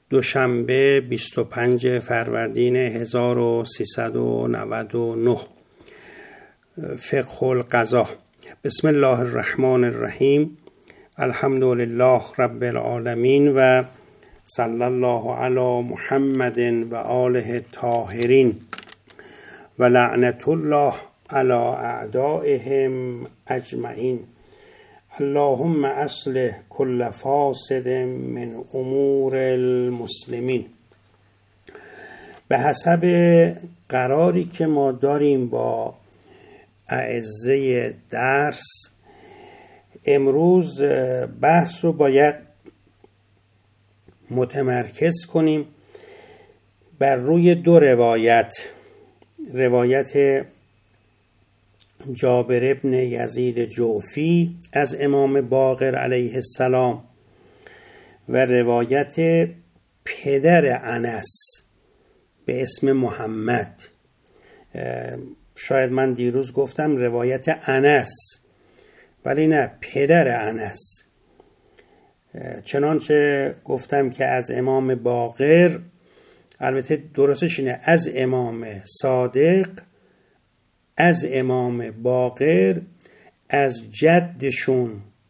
دوشنبه 25 فروردین 1399. فقه القضاء. بسم الله الرحمن الرحیم. الحمد لله رب العالمین و صلی الله علی محمد و آله الطاهرین و لعنت الله علی اعدائهم اجمعین. اللهم اصلح كل فاسد من امور المسلمین. به حسب قراری که ما داریم با اعزه درس، امروز بحث رو باید متمرکز کنیم بر روی دو روایت جابر ابن یزید جعفی از امام باقر علیه السلام و روایت پدر انس به اسم محمد. شاید من دیروز گفتم روایت انس، ولی نه، پدر انس. چنانچه گفتم که از امام باقر، البته درستش اینه از امام صادق، از امام باقر، از جدشون،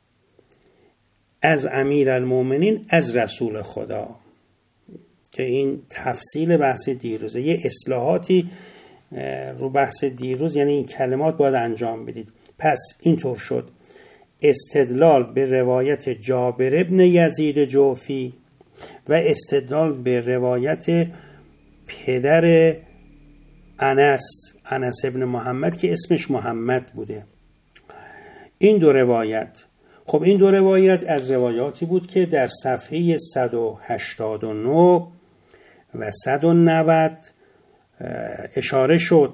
از امیرالمومنین، از رسول خدا، که این تفصیل بحث دیروزه. یه اصلاحاتی رو بحث دیروز، یعنی این کلمات باید انجام بدید. پس اینطور شد: استدلال به روایت جابر ابن یزید جعفی و استدلال به روایت پدر انس ابن محمد که اسمش محمد بوده. این دو روایت، خب این دو روایت از روایاتی بود که در صفحه 189 و 190 اشاره شد.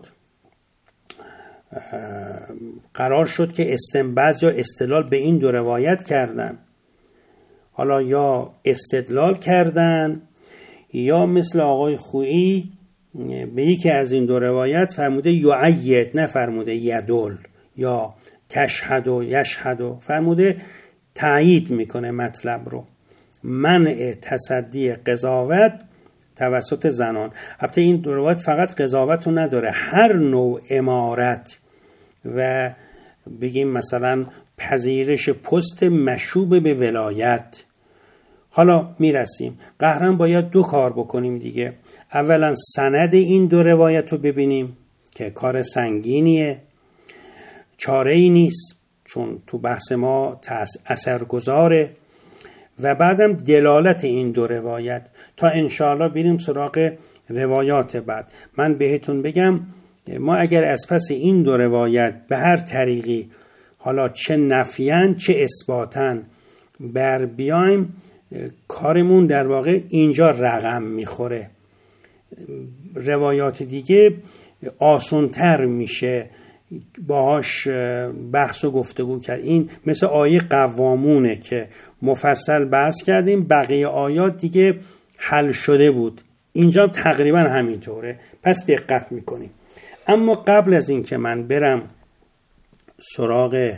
قرار شد که استنباط یا استدلال به این دو روایت کردن. حالا یا استدلال کردن یا مثل آقای خویی به یکی از این دو روایت فرموده یعید، نه فرموده یدل، یا تشهد و یشهد، فرموده تایید میکنه مطلب رو. منع تصدی قضاوت توسط زنان. البته این دو روایت فقط قضاوت رو نداره، هر نوع امارت و بگیم مثلا پذیرش پست مشوب به ولایت. حالا میرسیم. قهرن باید دو کار بکنیم دیگه. اولا سند این دو روایت رو ببینیم که کار سنگینیه، چاره ای نیست چون تو بحث ما اثرگذاره، و بعدم دلالت این دو روایت تا انشاءالله بریم سراغ روایات بعد. من بهتون بگم ما اگر از پس این دو روایت به هر طریقی، حالا چه نفیان چه اثباتن، بر بیایم، کارمون در واقع اینجا رقم میخوره. روایات دیگه آسان‌تر میشه باهاش بحث و گفتگو کرد. این مثل آیه قوامونه که مفصل بحث کردیم، بقیه آیات دیگه حل شده بود. اینجا تقریبا همینطوره، پس دقت میکنیم. اما قبل از این که من برم سراغ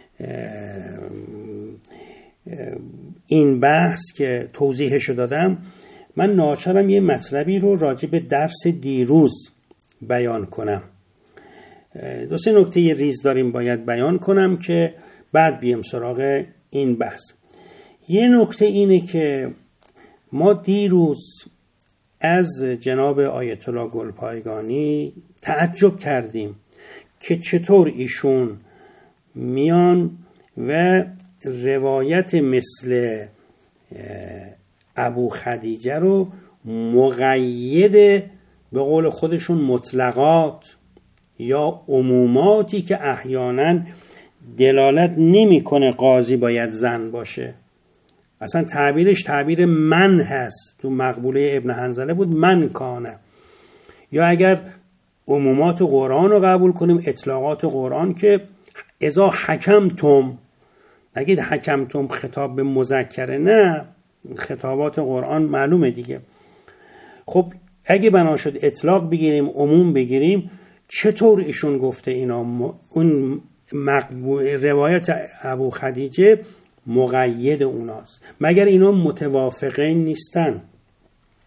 این بحث که توضیحشو دادم، من ناچارم یه مطلبی رو راجع به درس دیروز بیان کنم. دو سه نکته ریز داریم باید بیان کنم که بعد بیم سراغ این بحث. یه نکته اینه که ما دیروز از جناب آیت الله گلپایگانی تعجب کردیم که چطور ایشون میان و روایت مثل ابو خدیجه رو مقید به قول خودشون مطلقات یا عموماتی که احیانا دلالت نمیکنه قاضی باید زن باشه. اصلا تعبیرش تعبیر من هست، تو مقبوله ابن حنظله بود من کانه. یا اگر عمومات قرآن رو قبول کنیم، اطلاقات قرآن که اذا حکمتم، نگید حکمتم خطاب به مذکره، نه، خطابات قرآن معلومه دیگه. خب اگه بنا شد اطلاق بگیریم عموم بگیریم، چطور ایشون گفته اینا اون روایت ابو خدیجه مقید اوناست؟ مگر اینا متوافقین نیستن؟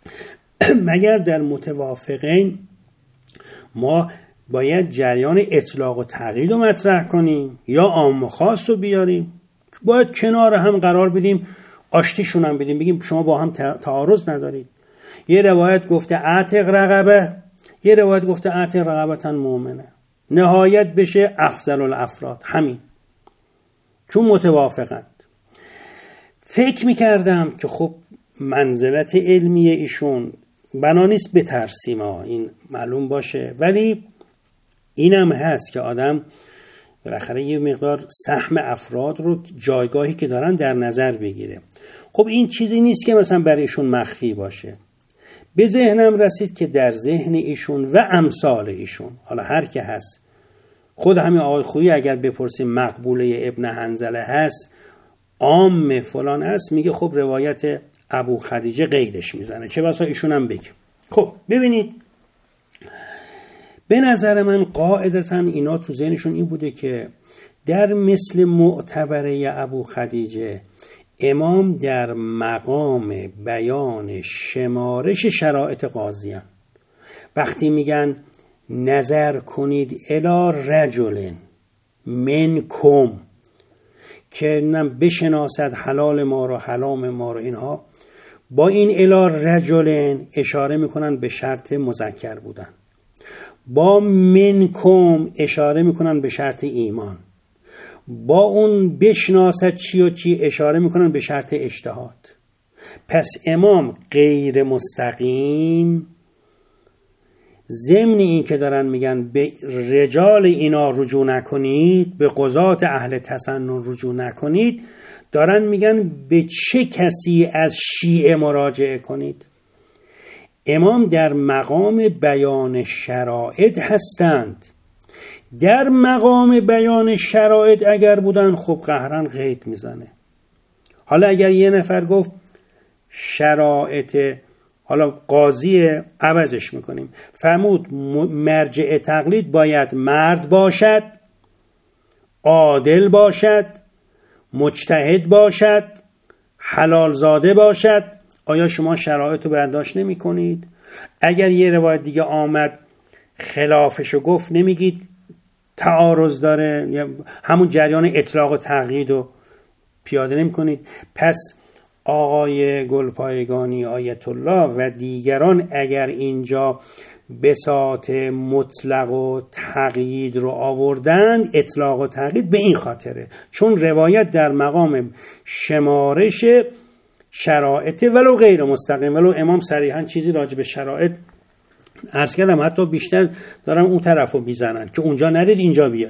مگر در متوافقین ما باید جریان اطلاق و تقیید رو مطرح کنیم یا عام و خاص رو بیاریم؟ باید کنار هم قرار بدیم، آشتیشون هم بدیم، بگیم شما با هم تعارض ندارید. یه روایت گفته اعتق رقبه، یه روایت گفته اعتق رقبتن مؤمنه، نهایت بشه افضل الافراد، همین، چون متوافقند. فکر میکردم که خب منزلت علمی ایشون بنا نیست بترسیم، این معلوم باشه، ولی اینم هست که آدم بالاخره یه مقدار سهم افراد رو جایگاهی که دارن در نظر بگیره. خب این چیزی نیست که مثلا برای ایشون مخفی باشه. به ذهنم رسید که در ذهن ایشون و امثال ایشون، حالا هر که هست، خود همین آقای خویی اگر بپرسیم مقبوله ابن حنظله هست، عام فلان هست، میگه خب روایت ابو خدیجه قیدش میزنه، چه بسا ایشون هم بگه. خب ببینید، به نظر من قاعدتاً اینا تو ذهنشون این بوده که در مثل معتبره ابو خدیجه امام در مقام بیان شمارش شرایط قاضیان. وقتی میگن نظر کنید الی رجل منکم که بشناسد حلال ما رو حرام ما رو، اینها با این الی رجل اشاره میکنن به شرط مذکر بودن، با منکم اشاره میکنن به شرط ایمان، با اون بشناسد چی و چی اشاره میکنن به شرط اجتهاد. پس امام غیر مستقیم ضمن این که دارن میگن به رجال اینا رجوع نکنید، به قضات اهل تسنن رجوع نکنید، دارن میگن به چه کسی از شیعه مراجعه کنید. امام در مقام بیان شرایط هستند. در مقام بیان شرایط اگر بودن خب قهرن قید میزنه. حالا اگر یه نفر گفت شرایط، حالا قاضی عوضش میکنیم، فرمود مرجع تقلید باید مرد باشد، عادل باشد، مجتهد باشد، حلال زاده باشد، آیا شما شرایط رو برداشت نمی کنید؟ اگر یه روایت دیگه آمد خلافشو گفت نمیگید تعارض داره، همون جریان اطلاق و تقیید رو پیاده نمی کنید؟ پس آقای گلپایگانی آیت الله و دیگران اگر اینجا بساط مطلق و تقیید رو آوردن، اطلاق و تقیید به این خاطره چون روایت در مقام شمارش شرایط ولو غیر مستقیم، ولو امام صریحا چیزی راجع به شرایط عرض کردم، حتی بیشتر دارن اون طرف رو میزنن که اونجا نرید اینجا بیاد.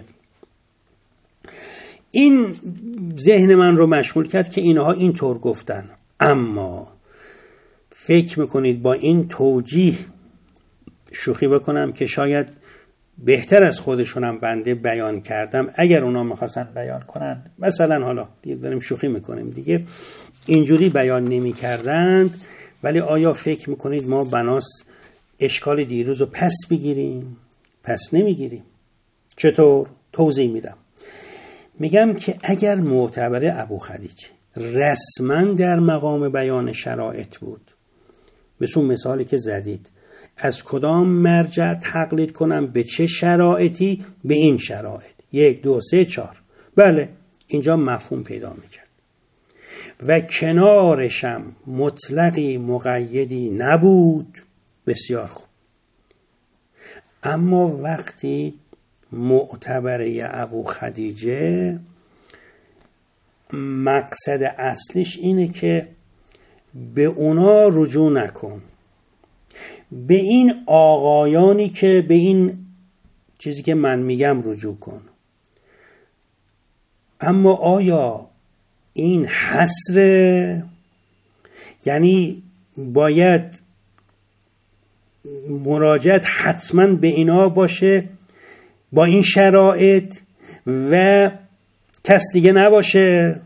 این ذهن من رو مشغول کرد که اینها اینطور گفتن. اما فکر میکنید با این توجیه شوخی بکنم که شاید بهتر از خودشونم بنده بیان کردم، اگر اونا میخواستن بیان کنن، مثلا حالا دیگه داریم شوخی میکنیم دیگه، اینجوری بیان نمی کردند. ولی آیا فکر میکنید ما بناس اشکال دیروز رو پس بگیریم؟ پس نمیگیریم. چطور؟ توضیح میدم. میگم که اگر معتبر ابو خدیجه رسما در مقام بیان شرایط بود، مثل مثالی که زدید، از کدام مرجع تقلید کنم، به چه شرایطی؟ به این شرایط 1 2 3 4، بله اینجا مفهوم پیدا میکرد و کنارشم مطلقی مقیدی نبود. بسیار خوب. اما وقتی معتبره ابو خدیجه مقصد اصلیش اینه که به اونا رجوع نکن، به این آقایانی که به این چیزی که من میگم رجوع کن، اما آیا این حصر، یعنی باید مراجعت حتما به اینا باشه با این شرایط و کس دیگه نباشه؟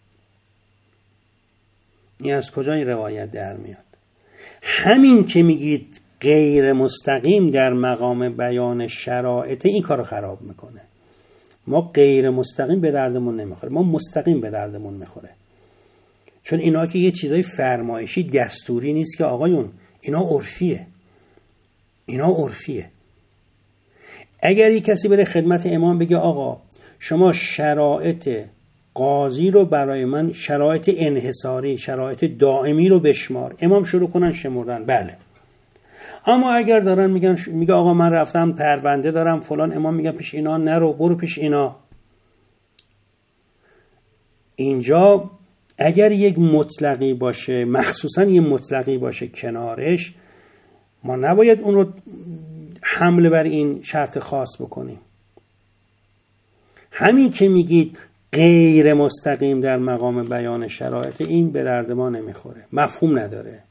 این از کجا این روایت در میاد؟ همین که میگید غیر مستقیم در مقام بیان شرایط، این کارو خراب میکنه. ما غیر مستقیم به دردمون نمیخوره، ما مستقیم به دردمون میخوره. چون اینا که یه چیزای فرمایشی دستوری نیست که آقایون اینا عرفیه. اگر یک کسی بره خدمت امام بگه آقا شما شرایط قاضی رو برای من شرایط انحصاری، شرایط دائمی رو بشمار، امام شروع کنن شمردن، بله. اما اگر دارن میگه آقا من رفتم پرونده دارم فلان، امام میگه پیش اینا نرو، برو پیش اینا. اینجا اگر یک مطلقی باشه، مخصوصا یک مطلقی باشه کنارش، ما نباید اون رو حمله بر این شرط خاص بکنیم. همین که میگید غیر مستقیم در مقام بیان شرایط، این به درد ما نمیخوره، مفهوم نداره.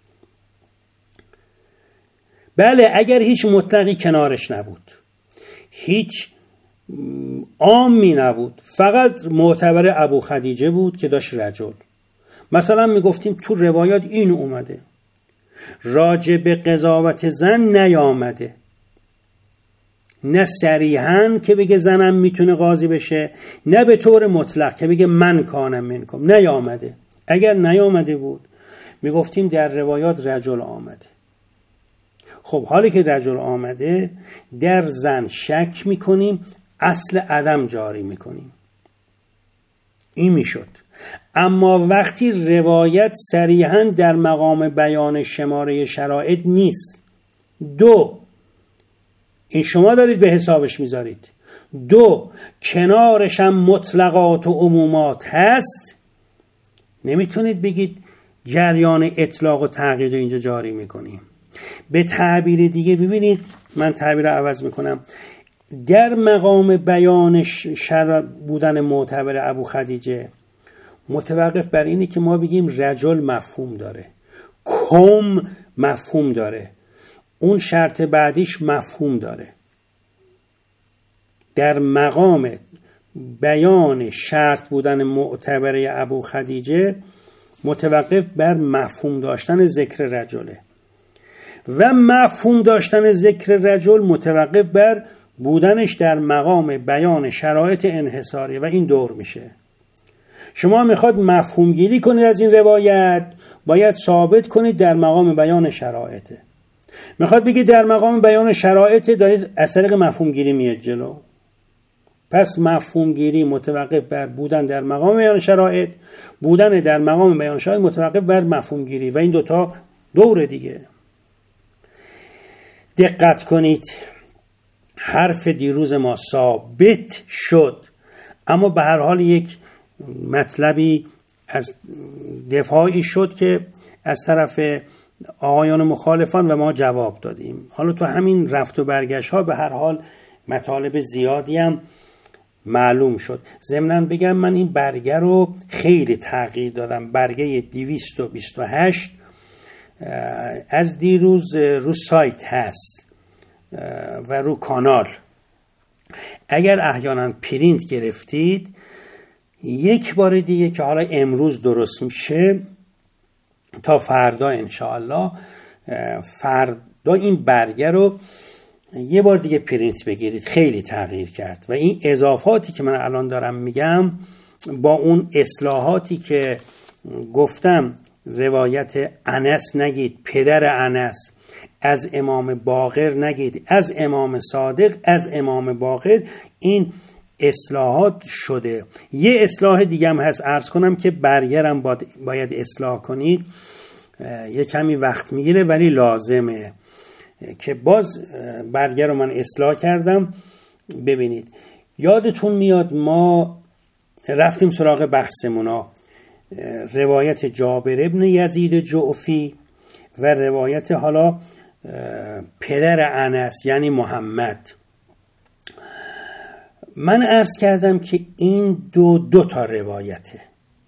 بله اگر هیچ مطلقی کنارش نبود، هیچ عامی نبود، فقط معتبر ابو خدیجه بود که داشت رجل، مثلا میگفتیم تو روایات این اومده راجع به قضاوت زن نیامده، نه صریحاً که بگه زنم میتونه قاضی بشه، نه به طور مطلق که بگه من کانم منکم، نیامده. اگر نیامده بود میگفتیم در روایات رجل آمده. خب حالی که رجل آمده، در زن شک میکنیم، اصل عدم جاری میکنیم، این میشد. اما وقتی روایت صریحاً در مقام بیان شماره شرایط نیست، دو، این شما دارید به حسابش میذارید، دو، کنارش هم مطلقات و عمومات هست، نمیتونید بگید جریان اطلاق و تغییر اینجا جاری میکنیم. به تعبیر دیگه ببینید، من تعبیر رو عوض میکنم، در مقام بیان شرع بودن معتبر ابو خدیجه متوقف بر اینه که ما بگیم رجل مفهوم داره، کم مفهوم داره، اون شرط بعدیش مفهوم داره. در مقام بیان شرط بودن معتبر ابو خدیجه متوقف بر مفهوم داشتن ذکر رجله و مفهوم داشتن ذکر رجل متوقف بر بودنش در مقام بیان شرایط انحصاری و این دور میشه. شما میخواد مفهوم گیری کنید از این روایت، باید ثابت کنید در مقام بیان شرایطه. میخواد بگید در مقام بیان شرایطه، دارید از طریق مفهوم گیری میاد جلو. پس مفهوم گیری متوقف بر بودن در مقام بیان شرایط، بودن در مقام بیان شرایط متوقف بر مفهوم گیری و این دوتا دور دیگه. دقت کنید، حرف دیروز ما ثابت شد، اما به هر حال یک مطلبی از دفاعی شد که از طرف آقایان مخالفان و ما جواب دادیم. حالا تو همین رفت و برگشت ها به هر حال مطالب زیادی هم معلوم شد. ضمناً بگم من این برگه رو خیلی تغییر دادم، برگه 228 از دیروز رو سایت هست و رو کانال. اگر احیانا پرینت گرفتید، یک بار دیگه که حالا امروز درست میشه تا فردا انشاءالله، فردا این برگه رو یه بار دیگه پرینت بگیرید، خیلی تغییر کرد و این اضافاتی که من الان دارم میگم با اون اصلاحاتی که گفتم، روایت انس نگید پدر انس، از امام باقر نگید از امام صادق، از امام باقر، این اصلاحات شده. یه اصلاح دیگه هم هست، عرض کنم که برگرم باید اصلاح کنید، یه کمی وقت میگیره ولی لازمه که باز برگر رو من اصلاح کردم. ببینید یادتون میاد ما رفتیم سراغ بحثمونا، روایت جابر ابن یزید جعفی و روایت حالا پدر انس یعنی محمد. من عرض کردم که این دو تا روایته،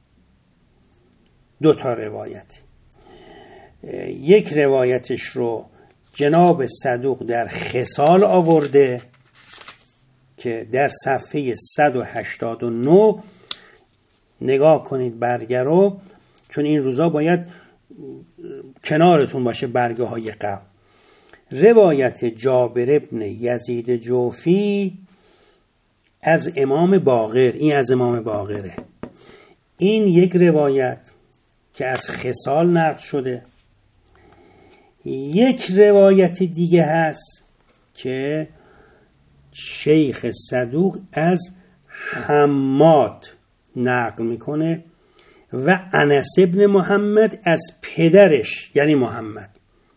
یک روایتش رو جناب صدوق در خصال آورده که در صفحه 189 نگاه کنید برگه رو، چون این روزا باید کنارتون باشه برگه های قبل. روایت جابر ابن یزید جعفی از امام باقر، این از امام باقره. این یک روایت که از خصال نقل شده. یک روایت دیگه هست که شیخ صدوق از حماد نقل میکنه و انس ابن محمد از پدرش یعنی محمد.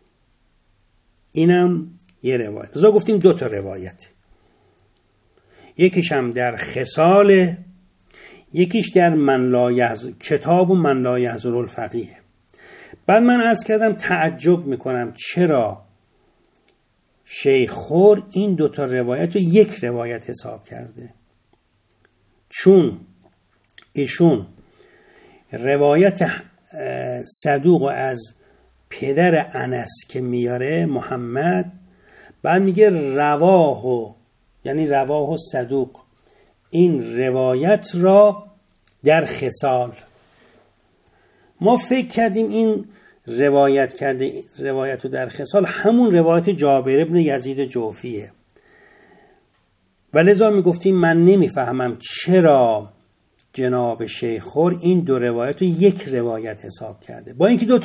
اینم یه روایت. لذا گفتیم 2 تا روایت، یکیش هم در خصال، یکیش در من لا یحضر کتاب و من لا یحضر الفقیه. بعد من عرض کردم تعجب میکنم چرا شیخ خور این 2 تا روایت رو یک روایت حساب کرده، چون ایشون روایت صدوق از پدر انس که میاره محمد، بعد میگه رواه، یعنی رواه صدوق، این روایت را در خصال. ما فکر کردیم این روایت کرده روایت رو در خصال همون روایت جابر ابن یزید جوفیه، ولذا میگفتیم من نمیفهمم چرا جناب شیخ خور این 2 روایت رو یک روایت حساب کرده، با اینکه 2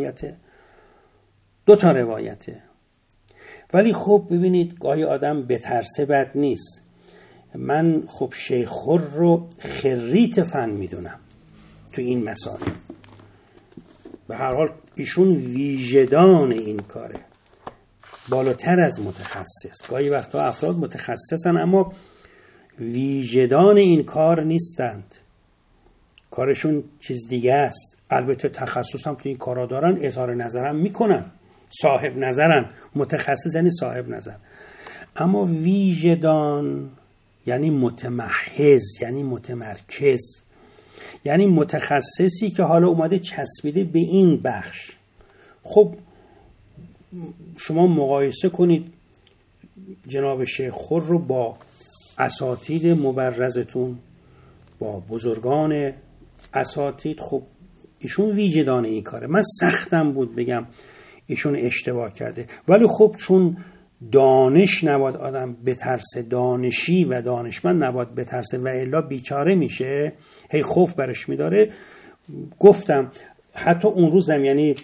تا روایته. ولی خب ببینید گاهی آدم بترسه بد نیست. من خب شیخ خور رو خریت فن میدونم تو این مسائل، به هر حال ایشون ویژدان این کاره، بالاتر از متخصص. گاهی وقتا افراد متخصصن اما ویژدان این کار نیستند، کارشون چیز دیگه است. البته تخصص هم تو این کارا دارن، اظهار نظرم میکنن، صاحب نظرن، متخصص یعنی صاحب نظر. اما ویژدان یعنی متمحض، یعنی متمرکز، یعنی متخصصی که حالا اومده چسبیده به این بخش. خب شما مقایسه کنید جناب شیخ خور رو با اساتید مبرزتون، با بزرگان اساتید. خب ایشون ویژدان این کاره. من سختم بود بگم ایشون اشتباه کرده، ولی خب چون دانش نباید آدم بترسه، دانشی و دانشمند نباید بترسه و الا بیچاره میشه، هی خوف برش میداره. گفتم حتی اون روزم، یعنی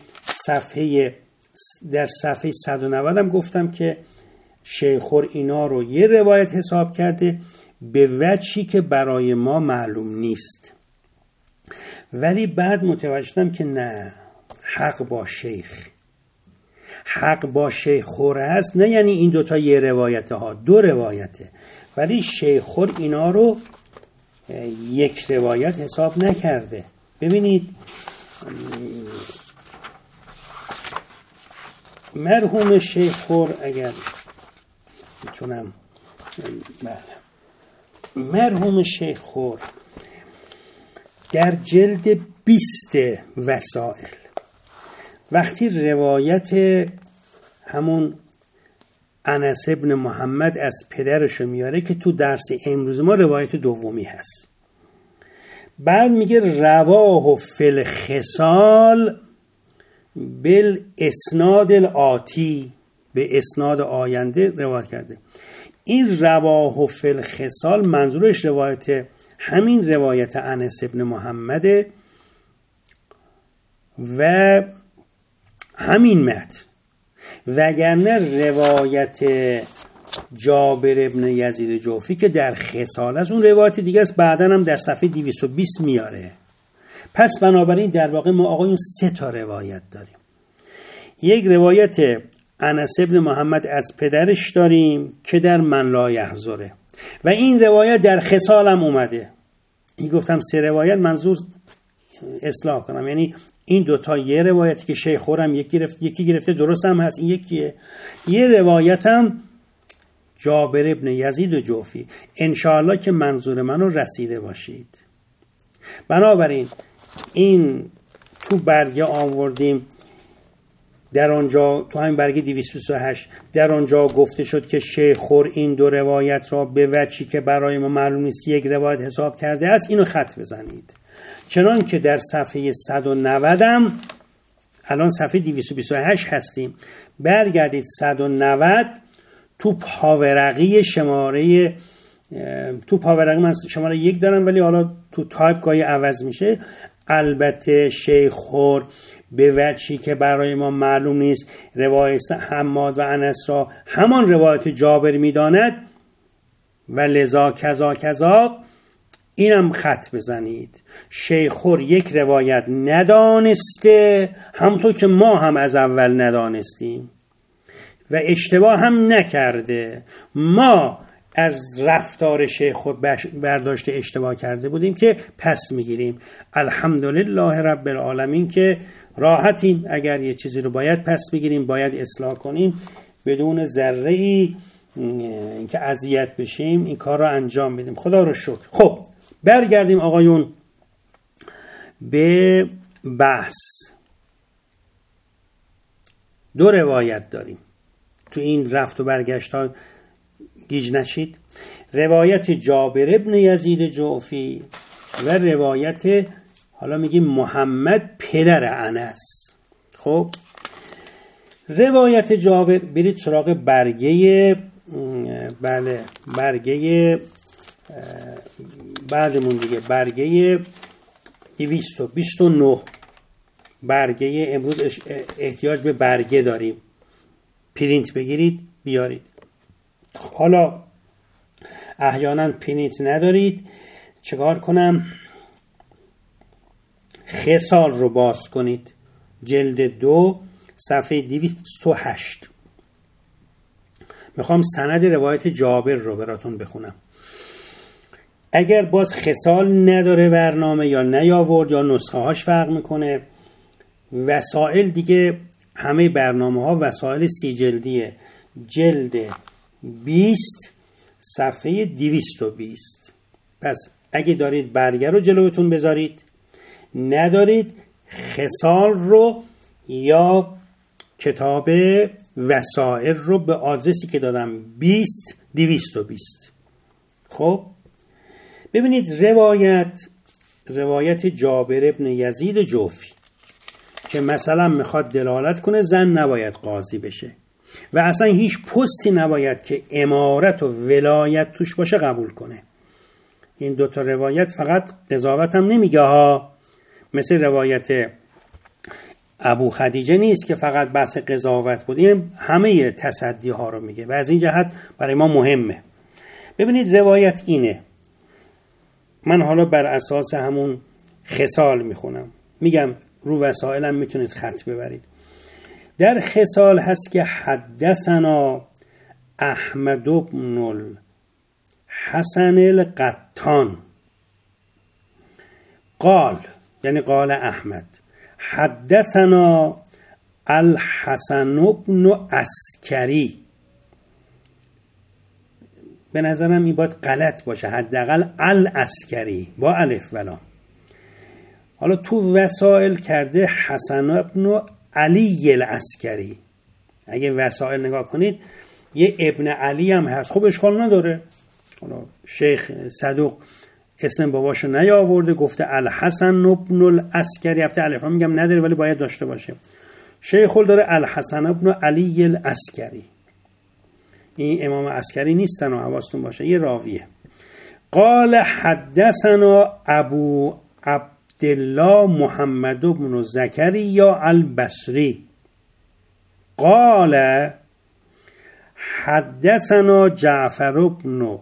در صفحه 190 هم گفتم که شیخ خور اینا رو یه روایت حساب کرده به وجهی که برای ما معلوم نیست، ولی بعد متوجه شدم که نه، حق با شیخ خور هست. نه یعنی این 2 تا یه روایته ها، 2 روایته، ولی شیخ خور اینا رو یک روایت حساب نکرده. ببینید مرحوم شیخ خور، اگر میتونم، مرحوم شیخ خور در جلد 20 وسائل وقتی روایت همون انس ابن محمد از پدرشو میاره که تو درس امروز ما روایت دومی هست، بعد میگه رواه فی الخصال بالاسناد الاتی، به اسناد آینده روایت کرده. این رواه فی الخصال منظورش روایت همین روایت انس ابن محمد و همین متن، وگرنه روایت جابر ابن یزید جوفی که در خصال است اون روایت دیگه است، بعداً هم در صفحه 220 میاره. پس بنابراین در واقع ما آقایون 3 تا روایت داریم. یک روایت انس ابن محمد از پدرش داریم که در من لا یحضره و این روایت در خصال هم اومده. این گفتم 3 روایت، منظور اصلاح کنم، یعنی این 2 تا یه روایتی که شیخ خورم یکی گرفته، درست هم هست، این یکیه. یه روایت هم جابر ابن یزید و جوفی. انشاءالله که منظور منو رسیده باشید. بنابراین این تو برگه آوردیم، در آنجا تو همین برگه 228 در آنجا گفته شد که شیخ خور این 2 روایت را به وجهی که برای ما معلوم نیست یک روایت حساب کرده است. اینو خط بزنید. چنان که در صفحه 190 هم الان صفحه 228 هستیم، برگردید 190 تو پاورقی شماره، تو پاورقی من شماره 1 دارم ولی حالا تو تایپ گاهی عوض میشه. البته شیخ خور به وجهی که برای ما معلوم نیست روایت حماد و انس را همان روایت جابر می‌داند و لذا کذا کذا، اینم خط بزنید. شیخور یک روایت ندانسته، همونطور که ما هم از اول ندانستیم و اشتباه هم نکرده. ما از رفتار شیخ خود برداشته اشتباه کرده بودیم که پس میگیریم. الحمدلله رب العالمین که راحتیم. اگر یه چیزی رو باید پس بگیریم، باید اصلاح کنیم، بدون ذره ای اینکه اذیت بشیم این کار رو انجام بدیم. خدا رو شکر. خب برگردیم آقایون به بحث. دو روایت داریم تو این رفت و برگشت ها، گیج نشید. روایت جابر ابن یزید جعفی و روایت حالا میگیم محمد پدر انس. خب روایت جابر، برید سراغ برگه، بله برگه بعدمون دیگه، برگه 229. برگه امروز احتیاج به برگه داریم، پرینت بگیرید بیارید. حالا احیانا پرینت ندارید، چیکار کنم؟ خصال رو باز کنید، جلد 2 صفحه 208. میخوام سند روایت جابر رو براتون بخونم. اگر باز خصال نداره برنامه یا نیاورد یا نسخه هاش فرق میکنه، وسائل دیگه همه برنامه ها وسائل 30 جلدیه، جلد 20 صفحه 220. پس اگه دارید برگه رو جلوتون بذارید، ندارید خصال رو یا کتاب وسائل رو به آدرسی که دادم 220. خب ببینید روایت جابر ابن یزید جعفی که مثلا میخواد دلالت کنه زن نباید قاضی بشه و اصلا هیچ پستی نباید که امارت و ولایت توش باشه قبول کنه. این دوتا روایت فقط قضاوت هم نمیگه ها، مثل روایت ابو خدیجه نیست که فقط بحث قضاوت بود، این همه تصدی ها رو میگه و از این جهت برای ما مهمه. ببینید روایت اینه، من حالا بر اساس همون خصال میخونم، میگم رو وسائلم میتونید خط ببرید. در خصال هست که حدثنا احمد بن الحسن القطان قال، یعنی قال احمد، حدثنا الحسن بن عسکری. به نظرم این باید غلط باشه، حداقل العسکری با الف ولام. حالا تو وسائل کرده حسن بن علی العسکری. اگه وسائل نگاه کنید یه ابن علی هم هست، خب اشکال نداره. حالا شیخ صدوق اسم باباشو نیاورده، گفته الحسن بن العسکری، البته الف هم میگم نداره ولی باید داشته باشه. شیخ داره الحسن بن علی العسکری. این امام عسکری نیستن و حواستون باشه، یه راویه. قال حدثنا ابو عبدالله محمد بن زکریا البصری قال حدثنا جعفر بن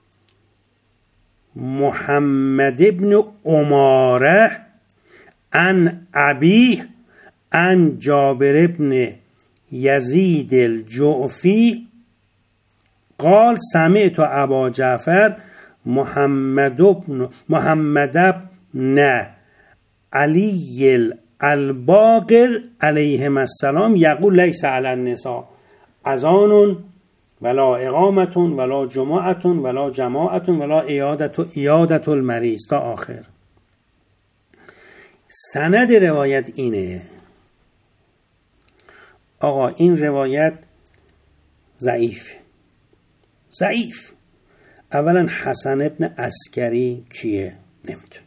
محمد بن عماره عن ابی عن جابر بن یزید الجعفی قال سمعت ابا جعفر محمد بن علی الباقر علیهم السلام یقول لیس علی النساء اذان ولا اقامت ولا جماعت ولا جماعت ولا عیادت المریض تا آخر. سند روایت اینه آقا، این روایت ضعیف. اولا حسن ابن عسکری کیه؟ نمیتونه.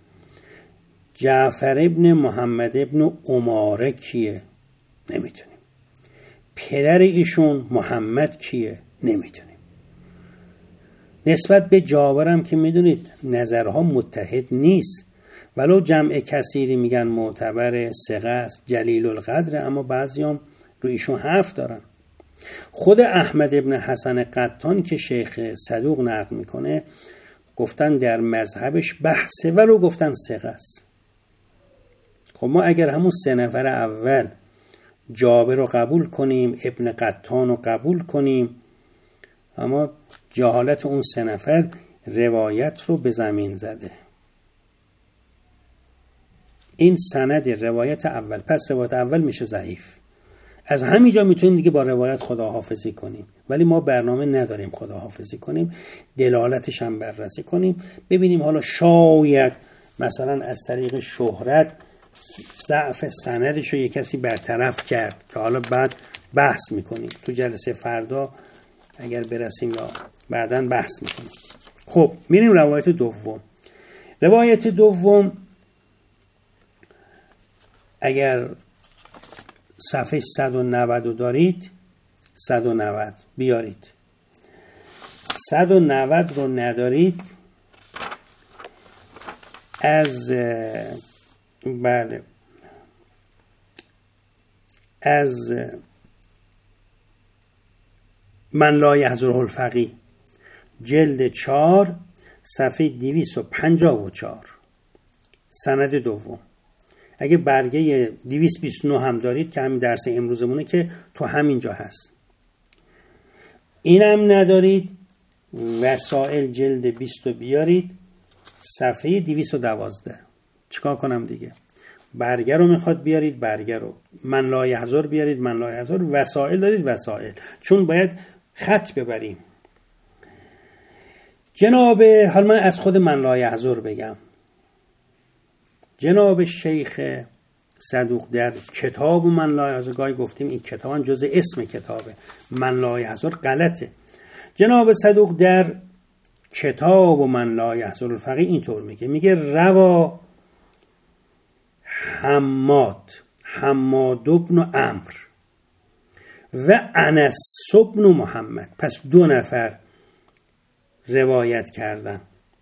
جعفر ابن محمد ابن عماره کیه؟ نمیتونیم. پدر ایشون محمد کیه؟ نمیتونیم. نسبت به جابرم که میدونید نظرها متحد نیست ولو جمع کثیری میگن معتبر، ثقه است، جلیل القدر، اما بعضیام رو ایشون حرف دارن. خود احمد ابن حسن قطان که شیخ صدوق نقل میکنه گفتن در مذهبش بحثه، ولو گفتن ثقه است. خب ما اگر همون 3 نفر اول جابر رو قبول کنیم، ابن قطان رو قبول کنیم، اما جهالت اون 3 نفر روایت رو به زمین زده. این سند روایت اول، پس روایت اول میشه ضعیف. از همینجا میتونیم دیگه با روایت خداحافظی کنیم، ولی ما برنامه نداریم خداحافظی کنیم، دلالتش هم بررسی کنیم، ببینیم حالا شاید مثلا از طریق شهرت ضعف سندش رو یک کسی برطرف کرد که حالا بعد بحث میکنیم تو جلسه فردا اگر برسیم، یا بعداً بحث میکنیم. خب میریم روایت دوم. روایت دوم اگر صفحه 190 رو دارید 190 بیارید، 190 رو ندارید از بله از من لا یحضره الفقیه جلد 4 صفحه 254 سند دوم. اگه برگه 229 هم دارید که همین درس امروزمونه که تو همینجا هست، اینم ندارید وسائل جلد 20 بیارید صفحه 212. چیکار کنم دیگه؟ برگه رو میخواد بیارید برگه رو، من لا یحضر بیارید من لا یحضر، وسائل دارید وسائل، چون باید خط ببریم. جناب، حالا من از خود من لا یحضر بگم. جناب شیخ صدوق در کتاب من لا یحضر، گاهی گفتیم این کتاب هم جز اسم کتابه، من لا یحضر غلطه. جناب صدوق در کتاب من لا یحضر الفقیه اینطور میگه روا حماد ابن عمرو و انس ابن محمد. پس 2 نفر روایت کردن،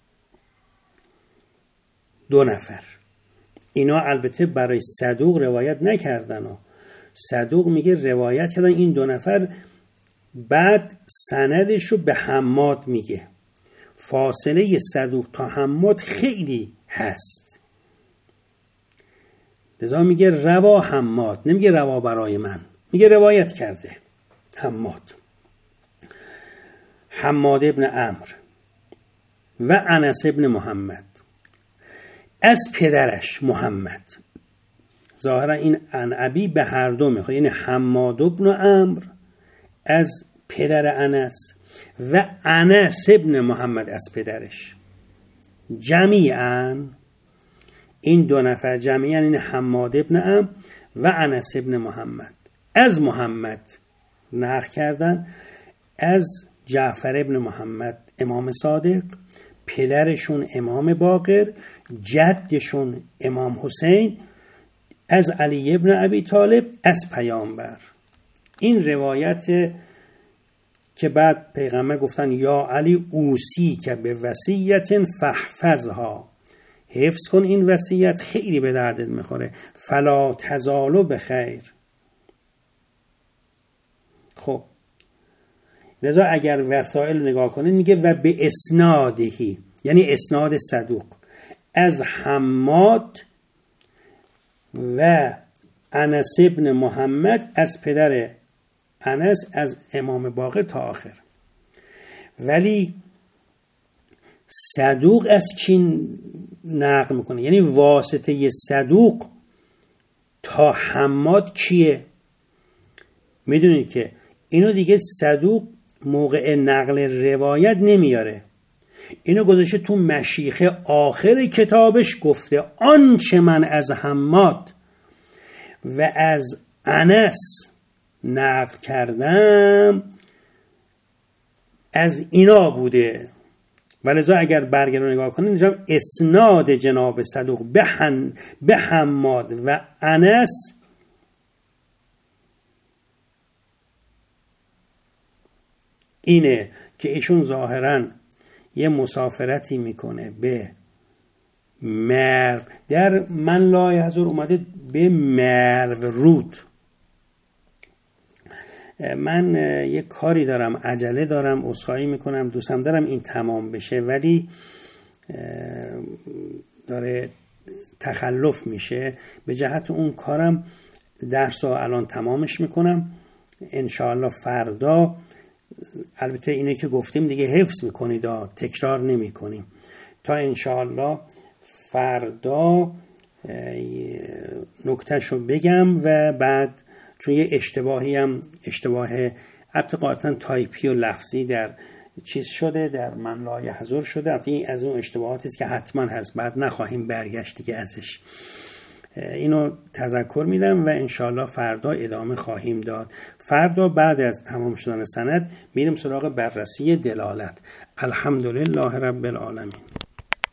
2 نفر. اینا البته برای صدوق روایت نکردن، صدوق میگه روایت کردن این 2 نفر، بعد سندش رو به حماد میگه. فاصله صدوق تا حماد خیلی هست، لذا میگه روا حماد، نمیگه روا برای من، میگه روایت کرده حماد ابن عمرو و انس ابن محمد از پدرش محمد. ظاهرا این ابی به هر دو میخواد، یعنی حماد ابن عمرو از پدر انس و انس ابن محمد از پدرش. جمیعاً این 2 نفر جمیعاً این حماد ابن عمرو و انس ابن محمد از محمد نقل کردن، از جعفر ابن محمد امام صادق، پدرشون امام باقر، جدشون امام حسین، از علی ابن ابی طالب از پیامبر. این روایت که بعد پیغمبر گفتن یا علی اوصی که به وصیت فاحفظها، حفظ کن این وصیت، خیلی به دردت میخوره، فلا تزالو بخیر. خب لذا اگر وسائل نگاه کنید میگه و به اسنادهی، یعنی اسناد صدوق، از حماد و انس ابن محمد از پدر انس از امام باقر تا آخر. ولی صدوق از کی نقل میکنه؟ یعنی واسطه صدوق تا حماد کیه؟ میدونید که اینو دیگه صدوق موقع نقل روایت نمیاره، اینو گذاشته تو مشیخه آخر کتابش گفته آنچه من از حماد و از انس نقل کردم از اینا بوده. ولذا اگر برگه رو نگاه کنید اینجا اسناد جناب صدوق به حماد و انس اینه که ایشون ظاهراً یه مسافرتی میکنه به مرو. در من لا یحضر اومده به مرو رود. من یک کاری دارم، عجله دارم، عذرخواهی میکنم، دوستم دارم این تمام بشه ولی داره تخلف میشه. به جهت اون کارم درس رو الان تمامش میکنم. انشاءالله فردا، البته اینه که گفتیم دیگه حفظ میکنید، تکرار نمی کنیم، تا انشاءالله فردا نکتهشو بگم و بعد چون یه اشتباهی هم اشتباه قاطعا تایپی و لفظی در چیز شده، در من لا یحضر شده، این از اون اشتباهاتی است که حتما هست، بعد نخواهیم برگشت دیگه ازش. اینو تذکر میدم و انشالله فردا ادامه خواهیم داد. فردا بعد از تمام شدن سند میریم سراغ بررسی دلالت. الحمدلله رب العالمین.